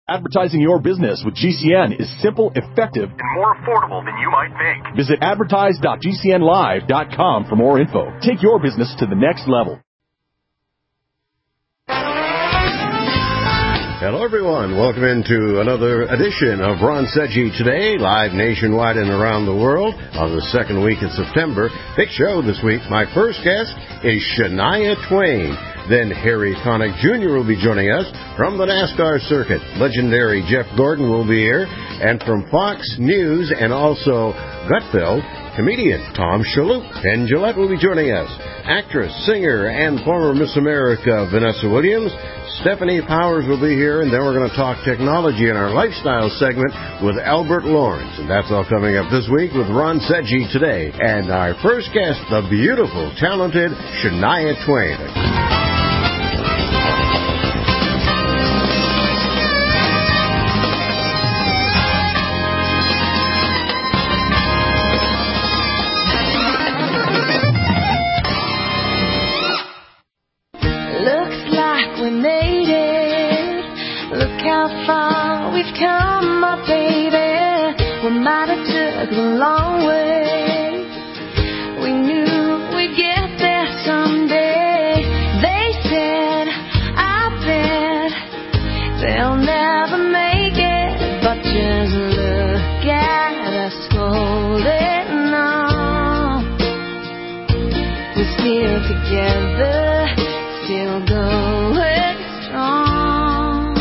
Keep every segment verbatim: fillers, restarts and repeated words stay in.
Advertising your business with G C N is simple, effective, and more affordable than you might think. Visit advertise dot g c n live dot com for more info. Take your business to the next level. Hello, everyone. Welcome into another edition of Ron Seggi Today, live nationwide and around the world on the second week of September. Big show this week. My first guest is Shania Twain. Then Harry Connick Junior will be joining us from the NASCAR circuit. Legendary Jeff Gordon will be here. And from Fox News and also Gutfeld, comedian Tom Shalhoub. Penn Jillette will be joining us. Actress, singer, and former Miss America Vanessa Williams. Stephanie Powers will be here, and then we're going to talk technology in our lifestyle segment with Albert Lawrence. And that's all coming up this week with Ron Seggi Today. And our first guest, the beautiful, talented Shania Twain. The long way, we knew we'd get there someday. They said, I bet they'll never make it, but just look at us holding on. We're still together, still going strong.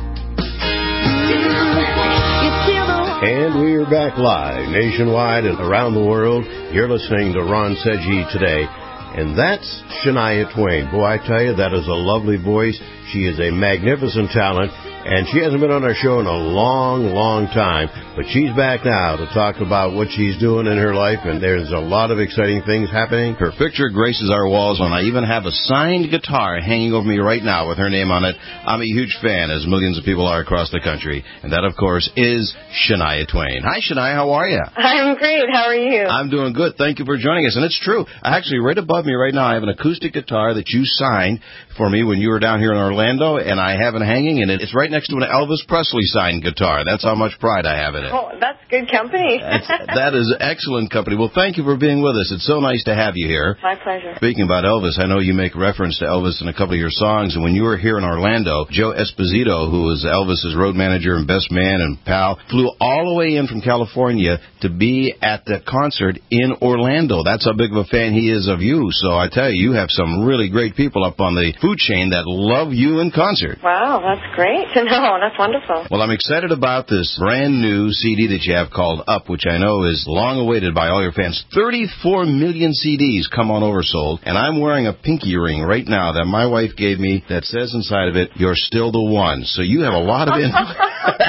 Mm, you're still the one. And we are back live, nationwide and around the world. You're listening to Ron Seggi Today. And that's Shania Twain. Boy, I tell you, that is a lovely voice. She is a magnificent talent. And she hasn't been on our show in a long, long time. But she's back now to talk about what she's doing in her life. And there's a lot of exciting things happening. Her picture graces our walls, and I even have a signed guitar hanging over me right now with her name on it. I'm a huge fan, as millions of people are across the country. And that, of course, is Shania Twain. Hi, Shania. How are you? I'm great. How are you? I'm doing good. Thank you for joining us. And it's true. Actually, right above me right now, I have an acoustic guitar that you signed for me when you were down here in Orlando, and I have it hanging, and it's right next to an Elvis Presley signed guitar. That's how much pride I have in it. Oh, that's good company. That's, that is excellent company. Well, thank you for being with us. It's so nice to have you here. My pleasure. Speaking about Elvis, I know you make reference to Elvis in a couple of your songs, and when you were here in Orlando, Joe Esposito, who was Elvis's road manager and best man and pal, flew all the way in from California to be at the concert in Orlando. That's how big of a fan he is of you. So I tell you, you have some really great people up on the food chain that love you in concert. Wow, that's great to know. That's wonderful. Well, I'm excited about this brand new C D that you have called Up, which I know is long awaited by all your fans. thirty-four million C Ds come on oversold, and I'm wearing a pinky ring right now that my wife gave me that says inside of it, "You're still the one." So you have a lot of influence.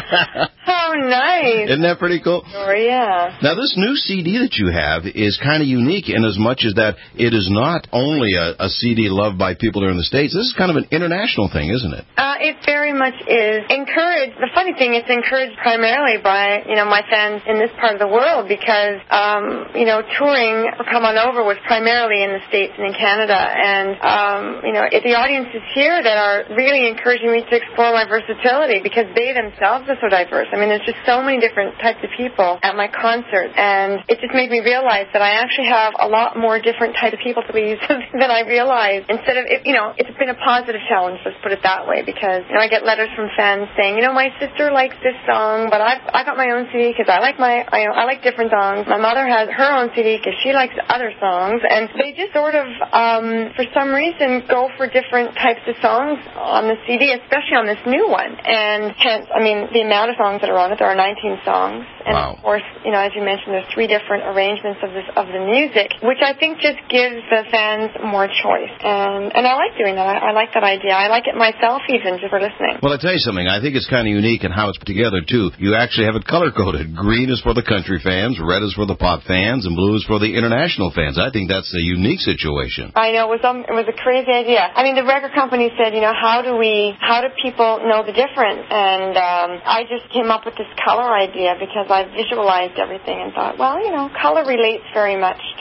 How nice. Isn't that pretty cool? Oh, yeah. Now, this new C D that you have is kind of unique in as much as that it is not only a, a C D loved by people here in the States. This is kind of an international thing, isn't it? Uh, it very much is. Encouraged. The funny thing, it's encouraged primarily by, you know, my fans in this part of the world because, um, you know, touring or Come On Over was primarily in the States and in Canada. And, um, you know, it, the audiences here that are really encouraging me to explore my versatility because they themselves are so diverse. I mean, there's just so many different types of people at my concert. And it just made me realize that I actually have a lot more different types of people to please than I realized. Instead of, it, you know, it's been a positive challenge, let's put it that way, because, you know, I get letters from fans saying, you know, my sister likes this song, but I've, I got my own C D because I like my, I, I like different songs. My mother has her own C D because she likes other songs. And they just sort of, um, for some reason, go for different types of songs on the C D, especially on this new one. And hence, I mean, the amount of songs that are on it, there are nineteen songs. And wow. Of course, you know, as you mentioned, there's three different arrangements of this, of the music, which I think just gives the fans more choice. And, and I like doing that. I, I like that idea. I like it myself even, just for listening. Well, I tell you something. I think it's kind of unique in how it's put together, too. You actually have it color-coded. Green is for the country fans, red is for the pop fans, and blue is for the international fans. I think that's a unique situation. I know. It was, um, it was a crazy idea. I mean, the record company said, you know, how do we, how do people know the difference? And um, I just came up with this color idea because I visualized everything and thought, well, you know, color relates very much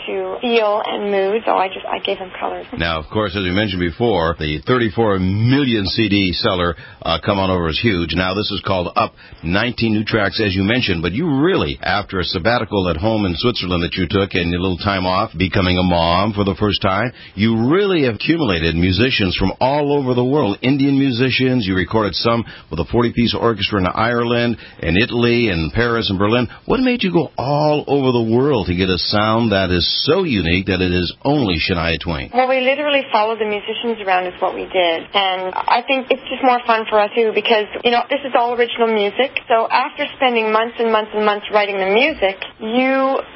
to feel and mood, so I just I gave him colors. Now, of course, as we mentioned before, the thirty-four million C D seller, uh, Come On Over, is huge. Now, this is called Up, nineteen new tracks, as you mentioned, but you really, after a sabbatical at home in Switzerland that you took and a little time off, becoming a mom for the first time, you really have accumulated musicians from all over the world, Indian musicians. You recorded some with a forty-piece orchestra in Ireland and Italy and Paris and Berlin. What made you go all over the world to get a sound that is so unique that it is only Shania Twain? Well, we literally followed the musicians around is what we did. And I think it's just more fun for us, too, because, you know, this is all original music. So after spending months and months and months writing the music, you,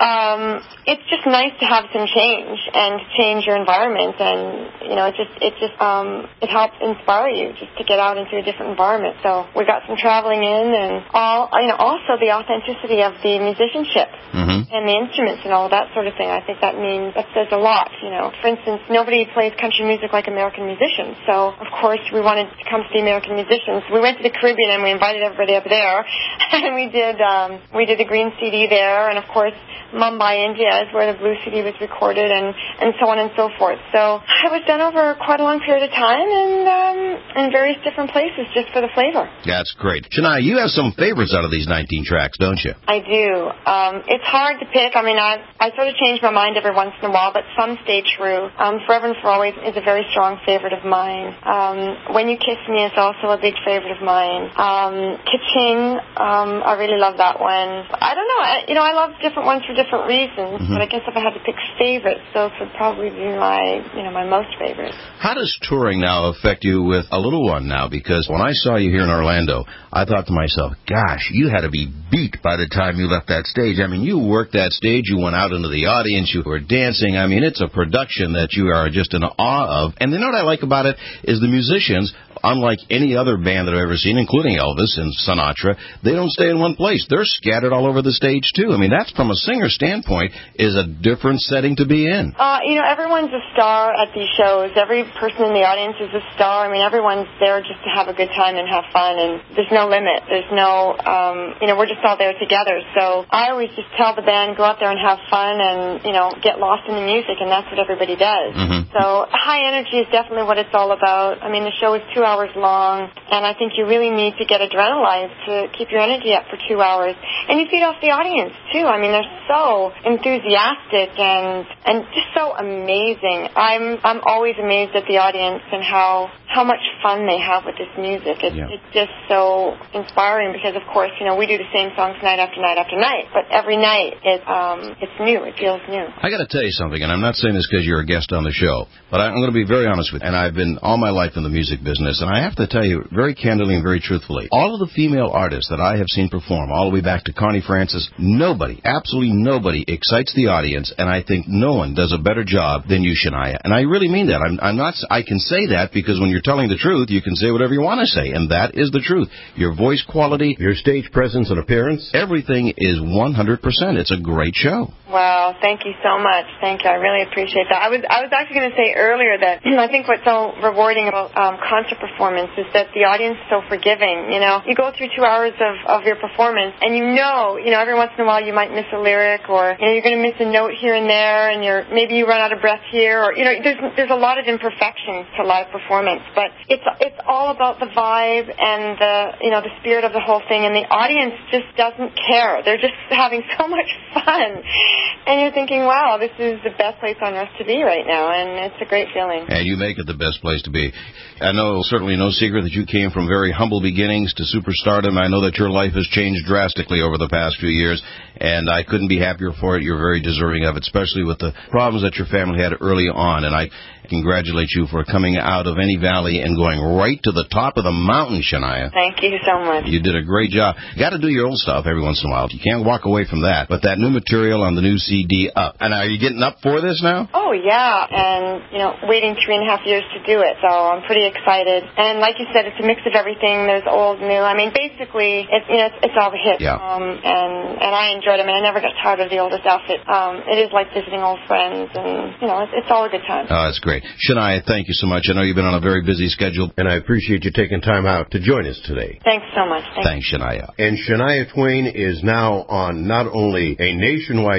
um, it's just nice to have some change and to change your environment. And, you know, it just, it just, um, it helps inspire you just to get out into a different environment. So we got some traveling in and all, you know, also the authenticity of the musicianship mm-hmm. and the instruments and all that sort of thing. I think that means, that says a lot, you know. For instance, nobody plays country music like American musicians. So, of course, we wanted to come to the American musicians. We went to the Caribbean and we invited everybody up there. And we did, um, we did the green C D there. And, of course, Mumbai, India is where the blue C D was recorded and, and so on and so forth. So it was done over quite a long period of time and um, in various different places just for the flavor. That's great. Shania, you have some favorites out of these nineteen tracks, don't you? I do. Um, it's hard to pick. I mean, I I sort of change my mind every once in a while, but some stay true. Um, Forever and For Always is a very strong favorite of mine. Um, When You Kiss Me is also a big favorite of mine. Um, Ka-Ching, um, I really love that one. I don't know. I, you know, I love different ones for different reasons, mm-hmm. but I guess if I had to pick favorites, those would probably be my, you know, my most favorites. How does touring now affect you with a little one now? Because when I saw you here in Orlando, I thought to myself, gosh, you had to be beat by the time you left that stage. I mean, you worked that stage, you went out into the audience, you were dancing. I mean, it's a production that you are just in awe of. And you know what I like about it is the musicians, unlike any other band that I've ever seen, including Elvis and Sinatra, they don't stay in one place. They're scattered all over the stage, too. I mean, that's, from a singer standpoint, is a different setting to be in. Uh, you know, everyone's a star at these shows. Every person in the audience is a star. I mean, everyone's there just to have a good time and have fun, and there's no limit. There's no, um, you know, we're just all there together. So I always just tell the band, go out there and have fun and, you know, get lost in the music, and that's what everybody does. Mm-hmm. So high energy is definitely what it's all about. I mean, the show is two hours long, and I think you really need to get adrenalized to keep your energy up for two hours. And you feed off the audience, too. I mean, they're so enthusiastic and and just so amazing. I'm I'm always amazed at the audience and how how much fun they have with this music. It's, yeah. it's just so inspiring because, of course, you know, we do the same songs night after night after night, but every night it, um, it's new. It feels new. I got to tell you something, and I'm not saying this because you're a guest on the show, but I'm going to be very honest with you, and I've been all my life in the music business, and I have to tell you very candidly and very truthfully, all of the female artists that I have seen perform, all the way back to Connie Francis, nobody, absolutely nobody excites the audience, and I think no one does a better job than you, Shania. And I really mean that. I'm, I'm not, I can say that because when you're telling the truth, you can say whatever you want to say, and that is the truth. Your voice quality, your stage presence and appearance, everything is one hundred percent. It's a great show. Wow, thank you so much. Thank you. I really appreciate that. I was I was actually going to say earlier that I think what's so rewarding about um, concert performance is that the audience is so forgiving. You know, you go through two hours of, of your performance, and you know, you know, every once in a while you might miss a lyric, or you know, you're going to miss a note here and there, and you're maybe you run out of breath here, or you know, there's there's a lot of imperfections to live performance, but it's it's all about the vibe and the you know the spirit of the whole thing, and the audience just doesn't care. They're just having so much fun, and you're thinking, wow, this is the best place on earth to be right now, and it's a great feeling. And you make it the best place to be. I know certainly no secret that you came from very humble beginnings to superstardom. I know that your life has changed drastically over the past few years, and I couldn't be happier for it. You're very deserving of it, especially with the problems that your family had early on, and I congratulate you for coming out of any valley and going right to the top of the mountain, Shania. Thank you so much. You did a great job. You got to do your old stuff every once in a while. You can't walk away from that. But that new material on the new C D, Up. And are you getting up for this now? Oh, yeah. And, you know, waiting three and a half years to do it. So I'm pretty excited. And like you said, it's a mix of everything. There's old, new. I mean, basically, it's, you know, it's, it's all the hits. Yeah. Um, and, and I enjoyed it. I mean, I never got tired of the older stuff. It, um, it is like visiting old friends. And, you know, it's, it's all a good time. Oh, that's great. Shania, thank you so much. I know you've been on a very busy schedule. And I appreciate you taking time out to join us today. Thanks so much. Thanks, Thanks Shania. And Shania Twain is now on not only a nationwide tour,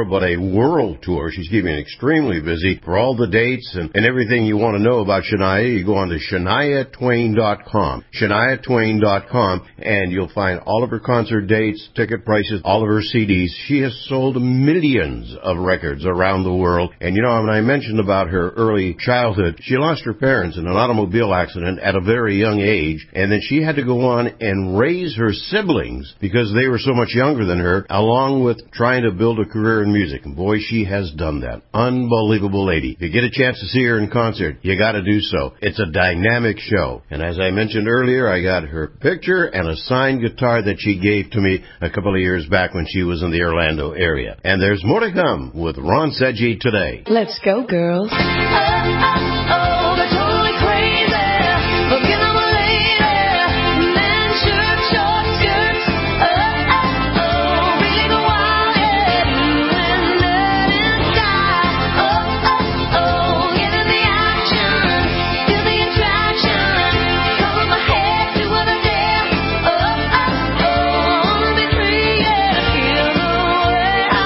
tour, but a world tour. She's keeping extremely busy. For all the dates and, and everything you want to know about Shania, you go on to Shania Twain dot com. Shania Twain dot com, and you'll find all of her concert dates, ticket prices, all of her C Ds. She has sold millions of records around the world. And, you know, when I mentioned about her early childhood, she lost her parents in an automobile accident at a very young age, and then she had to go on and raise her siblings because they were so much younger than her, along with trying to build a career in music. And boy, she has done that. Unbelievable lady. If you get a chance to see her in concert, you got to do so. It's a dynamic show. And as I mentioned earlier, I got her picture and a signed guitar that she gave to me a couple of years back when she was in the Orlando area. And there's more to come with Ron Sedgwick today. Let's go, girls. Oh, oh, oh, they're totally crazy. Forget I'm a lady. Men, shirt, short skirts. Oh, oh, oh, really go wild, yeah. And let inside. Oh, oh, oh, get in the action. Feel the attraction. Cover my head, do what I dare. Oh, oh, oh, I wanna be free, yeah. Feel the way I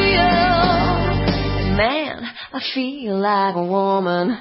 feel. Man, I feel like a woman.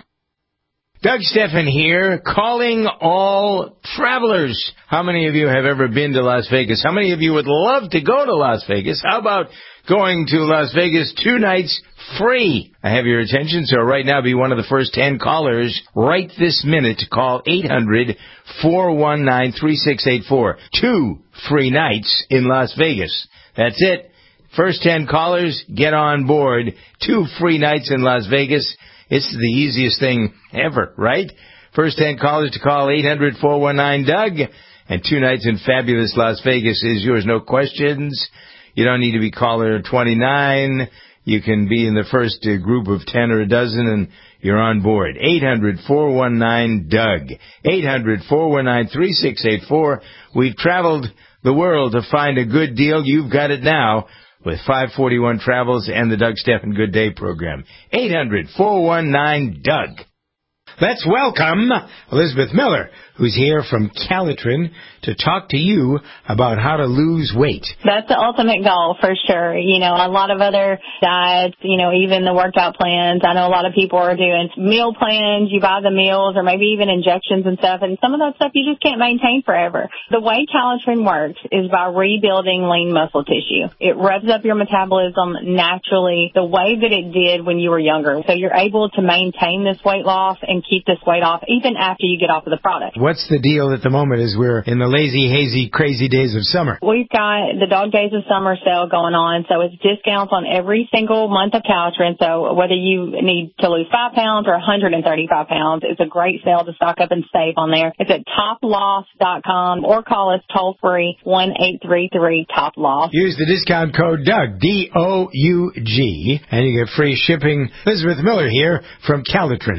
Doug Steffen here, calling all travelers. How many of you have ever been to Las Vegas? How many of you would love to go to Las Vegas? How about going to Las Vegas two nights free? I have your attention, so right now be one of the first ten callers right this minute to call eight hundred, four one nine, three six eight four. Two free nights in Las Vegas. That's it. First ten callers, get on board. Two free nights in Las Vegas. It's the easiest thing ever, right? First ten callers to call eight hundred, four one nine, Doug. And two nights in fabulous Las Vegas is yours. No questions. You don't need to be caller twenty-nine. You can be in the first uh, group of ten or a dozen, and you're on board. eight hundred, four one nine, Doug. eight hundred, four one nine, three six eight four. We've traveled the world to find a good deal. You've got it now with five forty-one Travels and the Doug Steffen Good Day program. eight hundred, four one nine, Doug. Let's welcome Elizabeth Miller, who's here from Calitrin to talk to you about how to lose weight. That's the ultimate goal for sure. You know, a lot of other diets, you know, even the workout plans. I know a lot of people are doing meal plans. You buy the meals or maybe even injections and stuff. And some of that stuff you just can't maintain forever. The way Calitrin works is by rebuilding lean muscle tissue. It revs up your metabolism naturally the way that it did when you were younger. So you're able to maintain this weight loss and keep this weight off even after you get off of the product. What's the deal at the moment as we're in the lazy, hazy, crazy days of summer? We've got the Dog Days of Summer sale going on, so it's discounts on every single month of Calitrin. So whether you need to lose five pounds or one hundred thirty-five pounds, it's a great sale to stock up and save on there. It's at top loss dot com or call us toll free one eight three three top loss. Use the discount code Doug, D O U G, and you get free shipping. Elizabeth Miller here from Calitrin.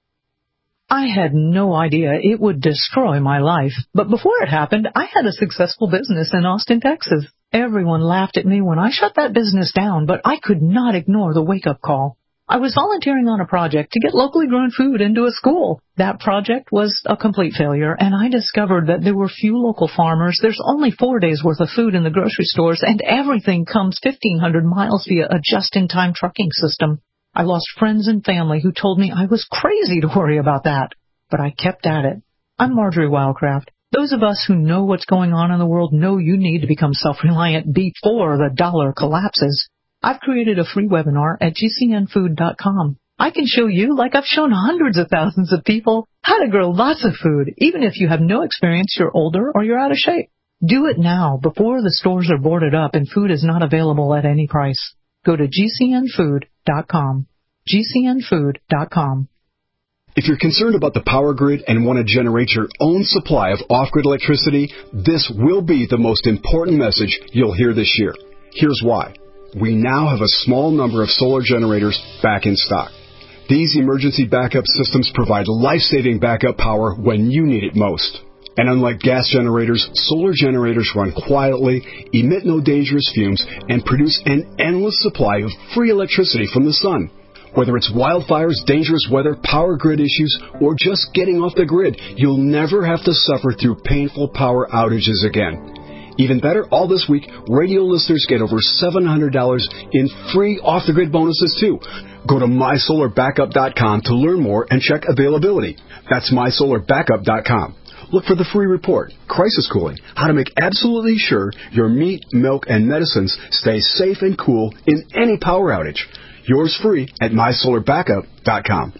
I had no idea it would destroy my life. But before it happened, I had a successful business in Austin, Texas. Everyone laughed at me when I shut that business down, but I could not ignore the wake-up call. I was volunteering on a project to get locally grown food into a school. That project was a complete failure, and I discovered that there were few local farmers. There's only four days' worth of food in the grocery stores, and everything comes fifteen hundred miles via a just-in-time trucking system. I lost friends and family who told me I was crazy to worry about that. But I kept at it. I'm Marjorie Wildcraft. Those of us who know what's going on in the world know you need to become self-reliant before the dollar collapses. I've created a free webinar at G C N food dot com. I can show you, like I've shown hundreds of thousands of people, how to grow lots of food, even if you have no experience, you're older, or you're out of shape. Do it now before the stores are boarded up and food is not available at any price. Go to G C N food dot com. G C N food dot com. If you're concerned about the power grid and want to generate your own supply of off-grid electricity, this will be the most important message you'll hear this year. Here's why. We now have a small number of solar generators back in stock. These emergency backup systems provide life-saving backup power when you need it most. And unlike gas generators, solar generators run quietly, emit no dangerous fumes, and produce an endless supply of free electricity from the sun. Whether it's wildfires, dangerous weather, power grid issues, or just getting off the grid, you'll never have to suffer through painful power outages again. Even better, all this week, radio listeners get over seven hundred dollars in free off-the-grid bonuses, too. Go to my solar backup dot com to learn more and check availability. That's my solar backup dot com. Look for the free report, Crisis Cooling, how to make absolutely sure your meat, milk, and medicines stay safe and cool in any power outage. Yours free at my solar backup dot com.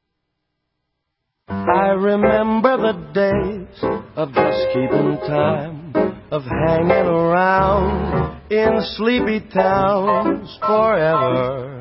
I remember the days of just keeping time, of hanging around in sleepy towns forever.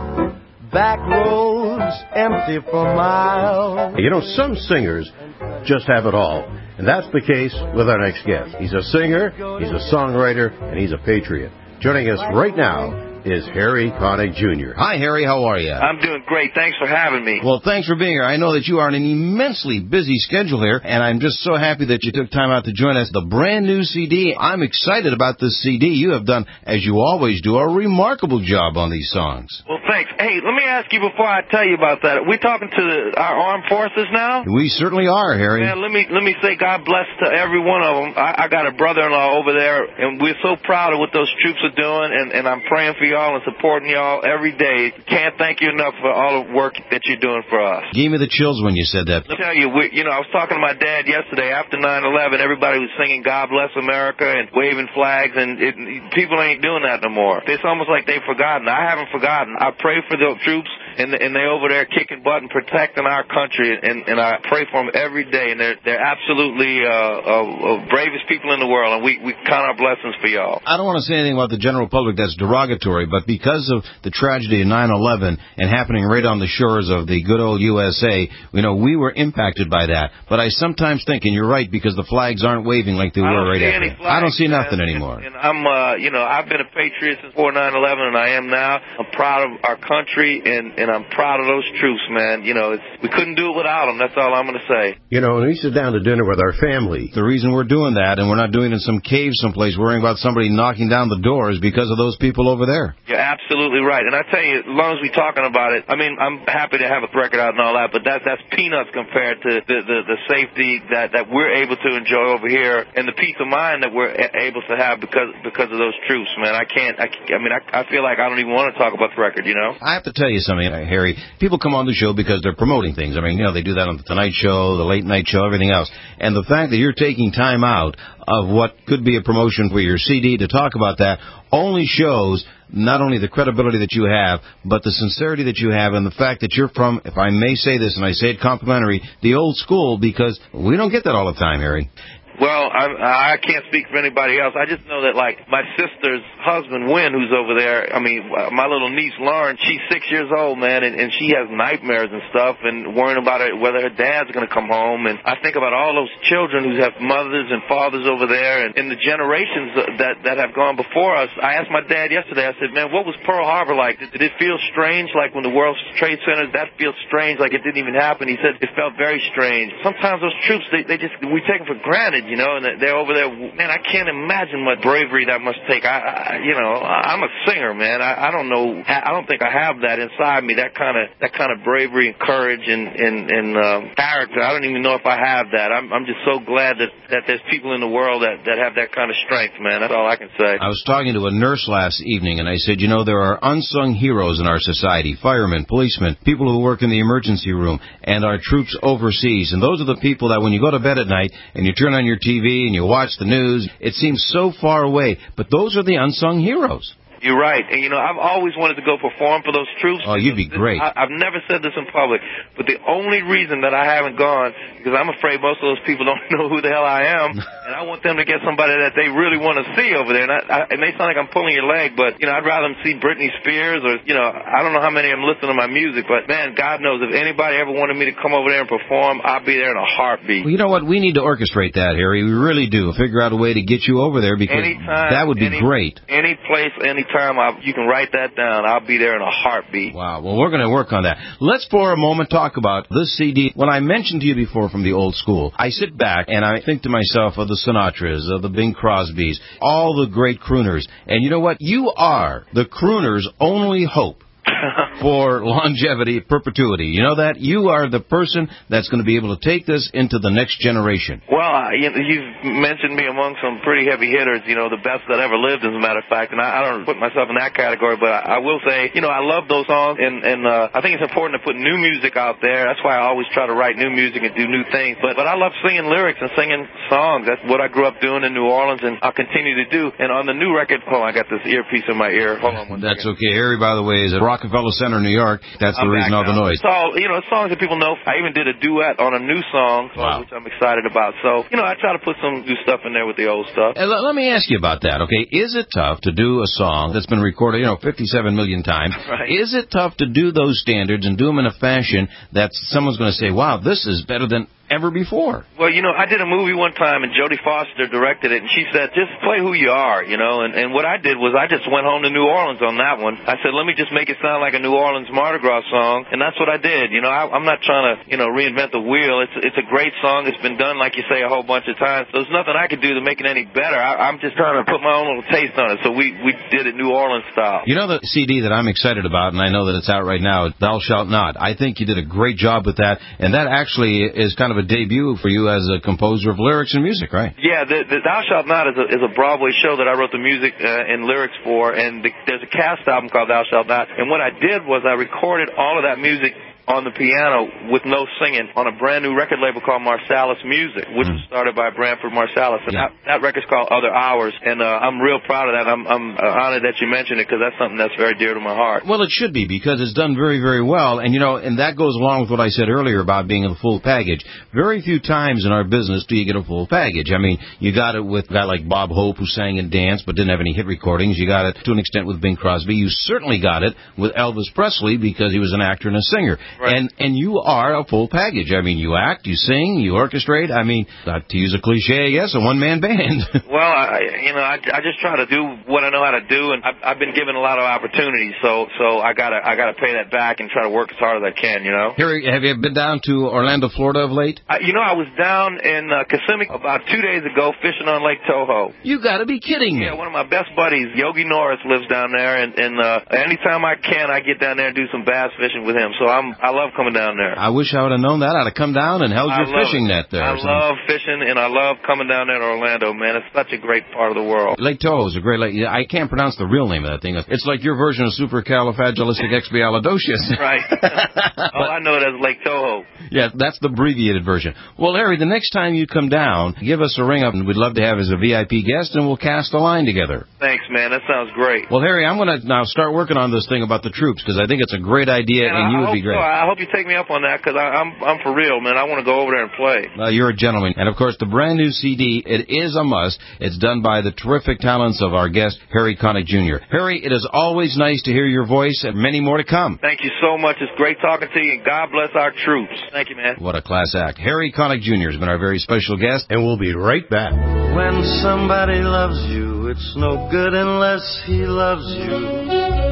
Back roads empty for miles. You know, some singers just have it all. And that's the case with our next guest. He's a singer, he's a songwriter, and he's a patriot. Joining us right now is Harry Connick Junior Hi, Harry. How are you? I'm doing great. Thanks for having me. Well, thanks for being here. I know that you are on an immensely busy schedule here, and I'm just so happy that you took time out to join us. The brand new C D. I'm excited about this C D. You have done, as you always do, a remarkable job on these songs. Well, thanks. Hey, let me ask you before I tell you about that. Are we talking to the, our armed forces now? We certainly are, Harry. Man, let me let me say God bless to every one of them. I, I got a brother-in-law over there, and we're so proud of what those troops are doing, and, and I'm praying for y'all and supporting y'all every day. Can't thank you enough for all the work that you're doing for us. Gave me the chills when you said that. Let me tell you, we, you know, I was talking to my dad yesterday after nine eleven. Everybody was singing God Bless America and waving flags, and it, people ain't doing that no more. It's almost like they've forgotten. I haven't forgotten. I pray for the troops, and, and they over there kicking butt and protecting our country, and, and I pray for them every day, and they're, they're absolutely uh, uh, bravest people in the world, and we, we count our blessings for y'all. I don't want to say anything about the general public that's derogatory, but because of the tragedy of nine eleven and happening right on the shores of the good old U S A, you know, we were impacted by that. But I sometimes think, and you're right, because the flags aren't waving like they were right after. Flags, I don't see man, nothing anymore. And, and I'm, uh, you know, I've been a patriot since before nine eleven, and I am now. I'm proud of our country, and, and I'm proud of those troops, man. You know, it's, we couldn't do it without them. That's all I'm going to say. You know, when we sit down to dinner with our family, the reason we're doing that, and we're not doing it in some cave someplace worrying about somebody knocking down the door, is because of those people over there. You're absolutely right. And I tell you, as long as we're talking about it, I mean, I'm happy to have a record out and all that, but that, that's peanuts compared to the, the, the safety that, that we're able to enjoy over here and the peace of mind that we're a- able to have because because of those troops, man. I can't, I, I mean, I, I feel like I don't even want to talk about the record, you know? I have to tell you something, Harry. People come on the show because they're promoting things. I mean, you know, they do that on the Tonight Show, the Late Night Show, everything else. And the fact that you're taking time out of what could be a promotion for your C D to talk about that only shows not only the credibility that you have, but the sincerity that you have and the fact that you're from, if I may say this, and I say it complimentary, the old school, because we don't get that all the time, Harry. Well, I, I can't speak for anybody else. I just know that, like, my sister's husband, Wynn, who's over there, I mean, my little niece, Lauren, she's six years old, man, and, and she has nightmares and stuff and worrying about it, whether her dad's going to come home. And I think about all those children who have mothers and fathers over there and, and the generations that, that have gone before us. I asked my dad yesterday, I said, man, what was Pearl Harbor like? Did, did it feel strange, like when the World Trade Center, that feels strange, like it didn't even happen? He said, it felt very strange. Sometimes those troops, they, they just, we take them for granted. You know, and they're over there. Man, I can't imagine what bravery that must take. I, I you know, I'm a singer, man. I, I don't know. I don't think I have that inside me. That kind of, that kind of bravery and courage and and, and uh, character. I don't even know if I have that. I'm, I'm just so glad that that there's people in the world that that have that kind of strength, man. That's all I can say. I was talking to a nurse last evening, and I said, you know, there are unsung heroes in our society: firemen, policemen, people who work in the emergency room, and our troops overseas. And those are the people that when you go to bed at night and you turn on your T V and you watch the news, it seems so far away. But those are the unsung heroes. You're right. And, you know, I've always wanted to go perform for those troops. Oh, you'd be great. I, I've never said this in public, but the only reason that I haven't gone, because I'm afraid most of those people don't know who the hell I am, and I want them to get somebody that they really want to see over there. And I, I, it may sound like I'm pulling your leg, but, you know, I'd rather them see Britney Spears or, you know, I don't know how many of them listen to my music, but, man, God knows if anybody ever wanted me to come over there and perform, I'll be there in a heartbeat. Well, you know what? We need to orchestrate that, Harry. We really do. Figure out a way to get you over there because anytime, that would be any, great. Any place, anytime, I, you can write that down. I'll be there in a heartbeat. Wow. Well, we're going to work on that. Let's for a moment talk about this C D. When I mentioned to you before from the old school, I sit back and I think to myself of the Sinatras, of the Bing Crosbys, all the great crooners. And you know what? You are the crooner's only hope. for longevity, perpetuity. You know that? You are the person that's going to be able to take this into the next generation. Well, uh, you, you've mentioned me among some pretty heavy hitters, you know, the best that ever lived, as a matter of fact, and I, I don't put myself in that category, but I, I will say, you know, I love those songs, and, and uh, I think it's important to put new music out there. That's why I always try to write new music and do new things, but, but I love singing lyrics and singing songs. That's what I grew up doing in New Orleans, and I'll continue to do. And on the new record, hold on, I got this earpiece in my ear. Hold on one That's second. okay. Harry, by the way, is at Rockefeller Center, New York. That's the I'm reason back all the now. noise. It's all, you know, songs that people know. I even did a duet on a new song, Wow. which I'm excited about. So, you know, I try to put some new stuff in there with the old stuff. Uh, let, let me ask you about that, okay? Is it tough to do a song that's been recorded, you know, fifty-seven million times? Right. Is it tough to do those standards and do them in a fashion that someone's going to say, wow, this is better than ever before? Well, you know, I did a movie one time, and Jodie Foster directed it, and she said, just play who you are, you know, and, and what I did was I just went home to New Orleans on that one. I said, let me just make it sound like a New Orleans Mardi Gras song, and that's what I did. You know, I, I'm not trying to, you know, reinvent the wheel. It's it's a great song. It's been done, like you say, a whole bunch of times. There's nothing I could do to make it any better. I, I'm just trying to put my own little taste on it, so we, we did it New Orleans style. You know the C D that I'm excited about, and I know that it's out right now, Thou Shalt Not. I think you did a great job with that, and that actually is kind of a debut for you as a composer of lyrics and music, right? Yeah, the, the Thou Shalt Not is a, is a Broadway show that I wrote the music uh, and lyrics for, and the, there's a cast album called Thou Shalt Not, and what I did was I recorded all of that music on the piano with no singing on a brand new record label called Marsalis Music, which mm. was started by Branford Marsalis. And yeah. that, that record's called Other Hours, and uh, I'm real proud of that. I'm, I'm uh, honored that you mentioned it because that's something that's very dear to my heart. Well, it should be because it's done very, very well. And, you know, and that goes along with what I said earlier about being a full package. Very few times in our business do you get a full package. I mean, you got it with a guy like Bob Hope who sang and danced but didn't have any hit recordings. You got it to an extent with Bing Crosby. You certainly got it with Elvis Presley because he was an actor and a singer. Right. And, and you are a full package. I mean, you act, you sing, you orchestrate. I mean, not to use a cliche, I guess, a one-man band. Well, I, you know, I, I just try to do what I know how to do, and I've, I've been given a lot of opportunities, so so I gotta I gotta pay that back and try to work as hard as I can, you know. Harry, have you been down to Orlando, Florida of late? I, you know, I was down in uh, Kissimmee about two days ago fishing on Lake Toho. You got to be kidding me. Yeah, one of my best buddies, Yogi Norris, lives down there, and, and uh, anytime I can, I get down there and do some bass fishing with him. So I'm I love coming down there. I wish I would have known that. I'd have come down and held I your fishing it. net there. I love fishing, and I love coming down there to Orlando, man. It's such a great part of the world. Lake Toho is a great lake. I can't pronounce the real name of that thing. It's like your version of supercalifragilisticexpialidocious. Right. All I know is Lake Toho. Yeah, that's the abbreviated version. Well, Larry, the next time you come down, give us a ring up, and we'd love to have as a V I P guest, and we'll cast a line together. Thanks, man. That sounds great. Well, Harry, I'm going to now start working on this thing about the troops, because I think it's a great idea, and, and you I would be hope great. So. I hope you take me up on that, because I'm I'm for real, man. I want to go over there and play. Uh, you're a gentleman. And, of course, the brand new C D, it is a must. It's done by the terrific talents of our guest, Harry Connick Junior Harry, it is always nice to hear your voice, and many more to come. Thank you so much. It's great talking to you, and God bless our troops. Thank you, man. What a class act. Harry Connick Junior has been our very special guest, and we'll be right back. When somebody loves you, it's no good unless he loves you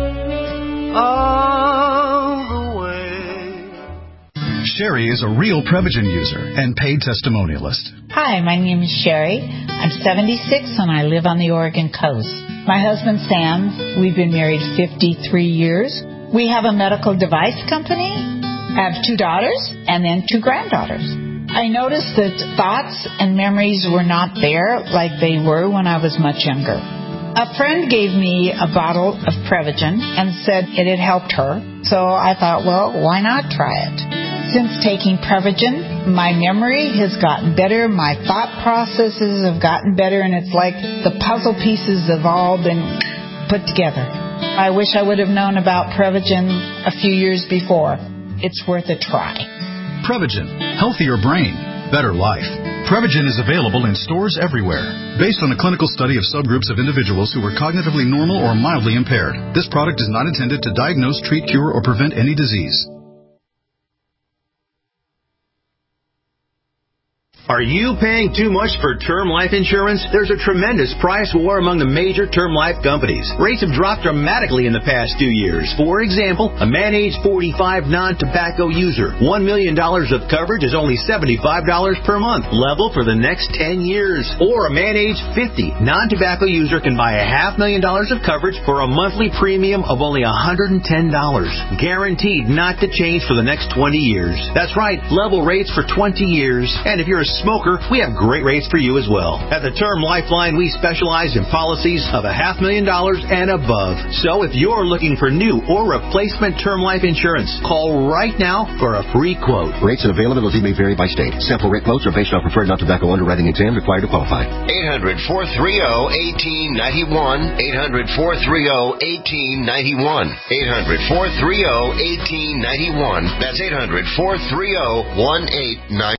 all the way. Sherry is a real Prevagen user and paid testimonialist. Hi, my name is Sherry. I'm seventy-six and I live on the Oregon coast. My husband Sam, we've been married fifty-three years. We have a medical device company. I have two daughters and then two granddaughters. I noticed that thoughts and memories were not there like they were when I was much younger. A friend gave me a bottle of Prevagen and said it had helped her. So I thought, well, why not try it? Since taking Prevagen, my memory has gotten better, my thought processes have gotten better, and it's like the puzzle pieces have all been put together. I wish I would have known about Prevagen a few years before. It's worth a try. Prevagen. Healthier brain. Better life. Prevagen is available in stores everywhere. Based on a clinical study of subgroups of individuals who were cognitively normal or mildly impaired, this product is not intended to diagnose, treat, cure, or prevent any disease. Are you paying too much for term life insurance? There's a tremendous price war among the major term life companies. Rates have dropped dramatically in the past two years. For example, a man age forty-five non-tobacco user, one million dollars of coverage is only seventy-five dollars per month, level for the next ten years. Or a man age fifty non-tobacco user can buy a half million dollars of coverage for a monthly premium of only one hundred ten dollars. Guaranteed not to change for the next twenty years. That's right, level rates for twenty years. And if you're a smoker, we have great rates for you as well. At the Term Lifeline, we specialize in policies of a half million dollars and above. So if you're looking for new or replacement term life insurance, call right now for a free quote. Rates and availability may vary by state. Sample rate quotes are based on preferred non-tobacco underwriting exam required to qualify. eight hundred, four three zero, one eight nine one. eight hundred, four three zero, one eight nine one. eight hundred, four three zero, one eight nine one. That's eight hundred, four three zero, one eight nine one.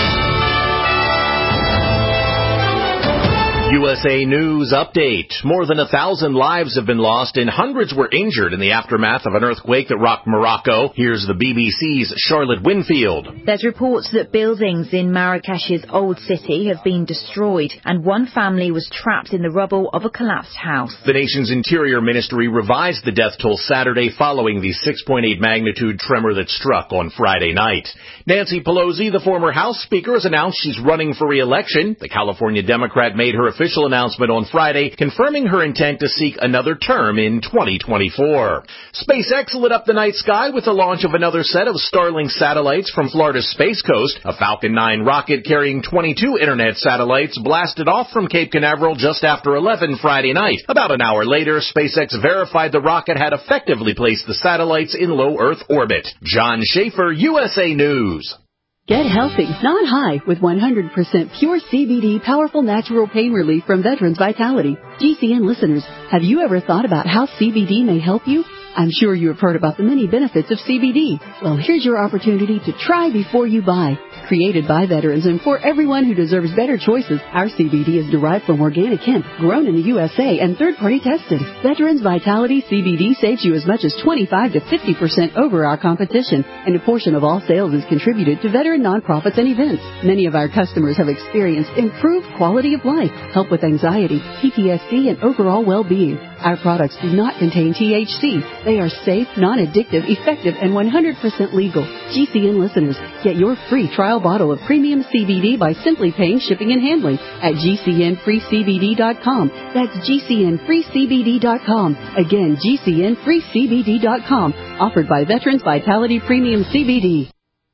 U S A News Update. More than a thousand lives have been lost and hundreds were injured in the aftermath of an earthquake that rocked Morocco. Here's the B B C's Charlotte Winfield. There's reports that buildings in Marrakesh's old city have been destroyed and one family was trapped in the rubble of a collapsed house. The nation's Interior Ministry revised the death toll Saturday following the six point eight magnitude tremor that struck on Friday night. Nancy Pelosi, the former House Speaker, has announced she's running for re-election. The California Democrat made her official announcement on Friday, confirming her intent to seek another term in twenty twenty-four. SpaceX lit up the night sky with the launch of another set of Starlink satellites from Florida's Space Coast. A Falcon nine rocket carrying twenty-two internet satellites blasted off from Cape Canaveral just after eleven Friday night. About an hour later, SpaceX verified the rocket had effectively placed the satellites in low Earth orbit. John Schaefer, U S A News. Get healthy, not high, with one hundred percent pure C B D powerful natural pain relief from Veterans Vitality. G C N listeners, have you ever thought about how C B D may help you? I'm sure you have heard about the many benefits of C B D. Well, here's your opportunity to try before you buy. Created by veterans and for everyone who deserves better choices, our C B D is derived from organic hemp, grown in the U S A and third-party tested. Veterans Vitality C B D saves you as much as twenty-five to fifty percent over our competition, and a portion of all sales is contributed to veteran nonprofits and events. Many of our customers have experienced improved quality of life, help with anxiety, P T S D, and overall well-being. Our products do not contain T H C. They are safe, non-addictive, effective, and one hundred percent legal. G C N listeners, get your free trial bottle of premium C B D by simply paying shipping and handling at G C N free C B D dot com. That's G C N free C B D dot com. Again, G C N free C B D dot com. Offered by Veterans Vitality Premium C B D.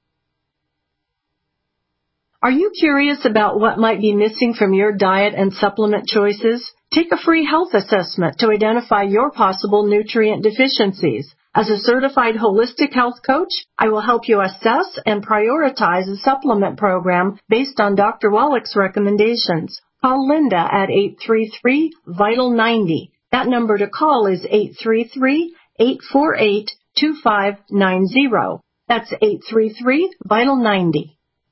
Are you curious about what might be missing from your diet and supplement choices? Take a free health assessment to identify your possible nutrient deficiencies. As a certified holistic health coach, I will help you assess and prioritize a supplement program based on Doctor Wallach's recommendations. Call Linda at eight three three, vital ninety. That number to call is eight three three, eight four eight, two five nine zero. That's eight three three, vital ninety.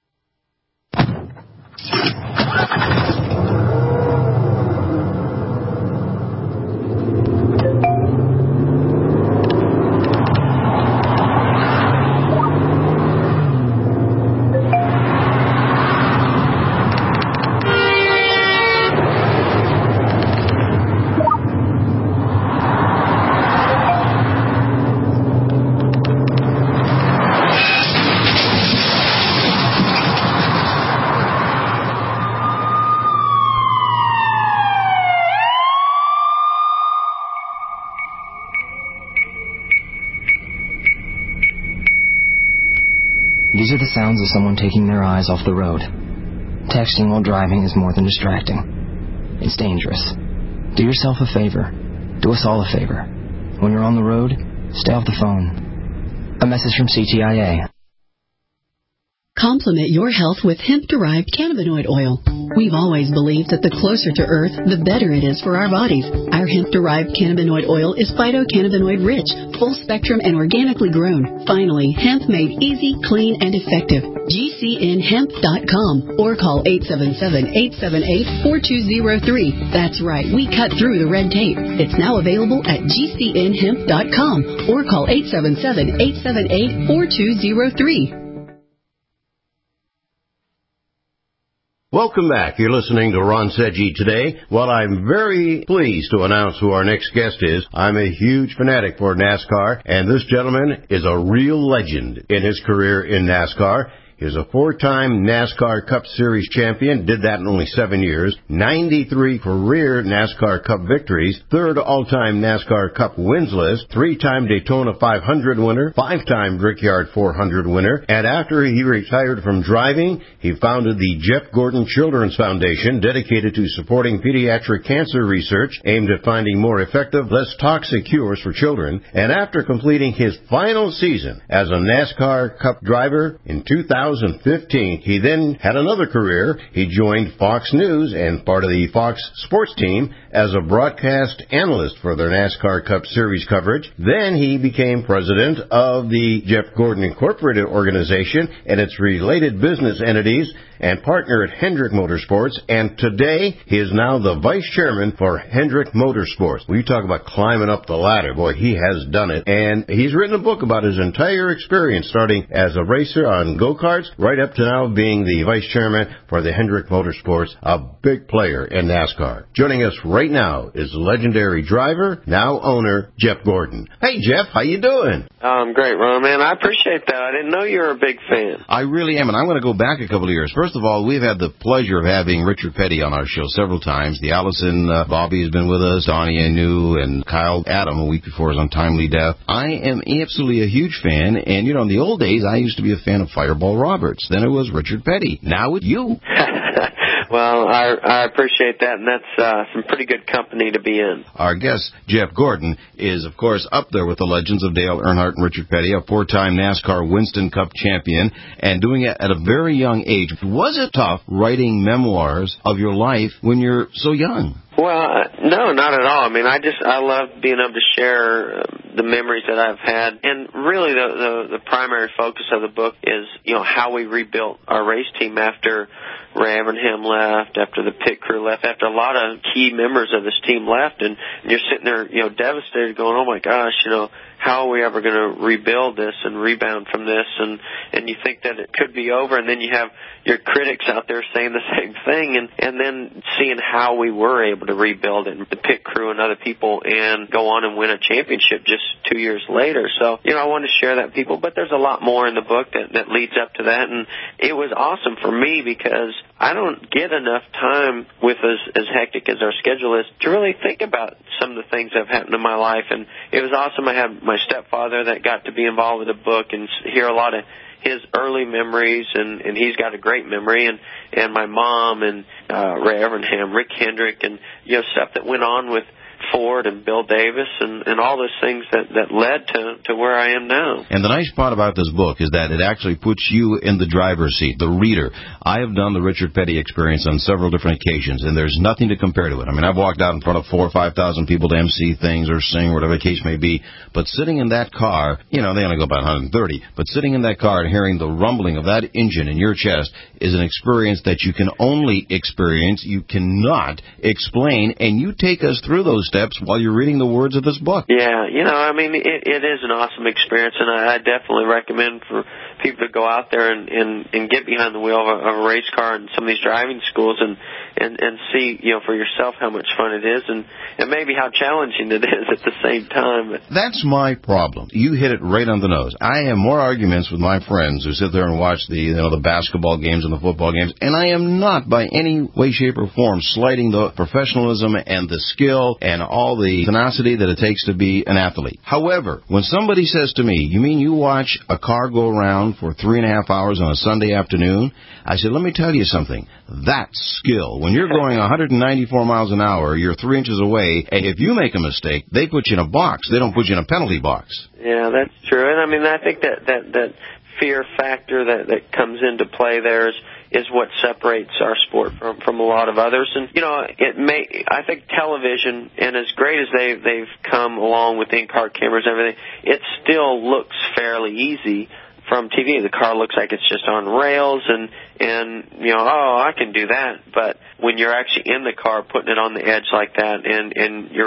These are the sounds of someone taking their eyes off the road. Texting while driving is more than distracting. It's dangerous. Do yourself a favor. Do us all a favor. When you're on the road, stay off the phone. A message from C T I A. Complement your health with hemp-derived cannabinoid oil. We've always believed that the closer to Earth, the better it is for our bodies. Our hemp-derived cannabinoid oil is phytocannabinoid-rich, full-spectrum, and organically grown. Finally, hemp made easy, clean, and effective. G C N hemp dot com or call eight seven seven, eight seven eight, four two zero three. That's right, we cut through the red tape. It's now available at G C N hemp dot com or call eight seven seven, eight seven eight, four two zero three. Welcome back. You're listening to Ron Sedgey today. Well, I'm very pleased to announce who our next guest is. I'm a huge fanatic for NASCAR, and this gentleman is a real legend in his career in NASCAR. He's a four-time NASCAR Cup Series champion, did that in only seven years, ninety-three career NASCAR Cup victories, third all-time NASCAR Cup wins list, three-time Daytona five hundred winner, five-time Brickyard four hundred winner, and after he retired from driving, he founded the Jeff Gordon Children's Foundation, dedicated to supporting pediatric cancer research aimed at finding more effective, less toxic cures for children, and after completing his final season as a NASCAR Cup driver in two thousand fifteen, he then had another career. He joined Fox News and part of the Fox Sports team as a broadcast analyst for their NASCAR Cup Series coverage. Then he became president of the Jeff Gordon Incorporated organization and its related business entities and partner at Hendrick Motorsports. And today, he is now the vice chairman for Hendrick Motorsports. We talk about climbing up the ladder. Boy, he has done it. And he's written a book about his entire experience, starting as a racer on go-karts, right up to now being the vice chairman for the Hendrick Motorsports, a big player in NASCAR. Joining us right now is legendary driver, now owner, Jeff Gordon. Hey, Jeff, how you doing? Um, great, Ron, man. I appreciate that. I didn't know you were a big fan. I really am, and I'm going to go back a couple of years. First of all, we've had the pleasure of having Richard Petty on our show several times. The Allison, uh, Bobby has been with us, Donnie I knew, and Kyle Adam a week before his untimely death. I am absolutely a huge fan, and, you know, in the old days, I used to be a fan of Fireball Roberts. Then it was Richard Petty. Now it's you. Well, I, I appreciate that, and that's uh, some pretty good company to be in. Our guest, Jeff Gordon, is, of course, up there with the legends of Dale Earnhardt and Richard Petty, a four-time NASCAR Winston Cup champion, and doing it at a very young age. Was it tough writing memoirs of your life when you're so young? Well, uh, no, not at all. I mean, I just, I love being able to share uh, the memories that I've had. And really the, the, the primary focus of the book is, you know, how we rebuilt our race team after Ray Evernham left, after the pit crew left, after a lot of key members of this team left. And you're sitting there, you know, devastated going, oh my gosh, you know, how are we ever going to rebuild this and rebound from this? And, and you think that it could be over, and then you have your critics out there saying the same thing, and, and then seeing how we were able to rebuild it, and the pit crew and other people, and go on and win a championship just two years later. So, you know, I wanted to share that with people, but there's a lot more in the book that, that leads up to that, and it was awesome for me because I don't get enough time with as, as hectic as our schedule is to really think about some of the things that have happened in my life, and it was awesome. I had my stepfather that got to be involved with the book and hear a lot of his early memories, and, and he's got a great memory, and, and my mom and uh, Ray Evernham, Rick Hendrick, and, you know, stuff that went on with Ford and Bill Davis and, and all those things that, that led to, to where I am now. And the nice part about this book is that it actually puts you in the driver's seat, the reader. I have done the Richard Petty experience on several different occasions, and there's nothing to compare to it. I mean, I've walked out in front of four or five thousand people to M C things or sing, whatever the case may be, but sitting in that car, you know, they only go about one hundred thirty, but sitting in that car and hearing the rumbling of that engine in your chest is an experience that you can only experience, you cannot explain, and you take us through those steps while you're reading the words of this book. Yeah, you know, I mean, it, it is an awesome experience, and I, I definitely recommend for people to go out there and, and, and get behind the wheel of a, of a race car in some of these driving schools and, and, and see, you know, for yourself how much fun it is and, and maybe how challenging it is at the same time. That's my problem. You hit it right on the nose. I have more arguments with my friends who sit there and watch the, you know, the basketball games and the football games, and I am not by any way, shape, or form slighting the professionalism and the skill and all the tenacity that it takes to be an athlete. However, when somebody says to me, you mean you watch a car go around for three and a half hours on a Sunday afternoon? I said, let me tell you something. That's skill. When you're going one hundred ninety-four miles an hour, you're three inches away, and if you make a mistake, they put you in a box. They don't put you in a penalty box. Yeah, that's true. And I mean, I think that, that, that fear factor that, that comes into play there is, is what separates our sport from, from a lot of others. And, you know, it may, I think television, and as great as they, they've come along with in-car cameras and everything, it still looks fairly easy from T V. The car looks like it's just on rails and, and, you know, oh, I can do that. But when you're actually in the car putting it on the edge like that and, and you're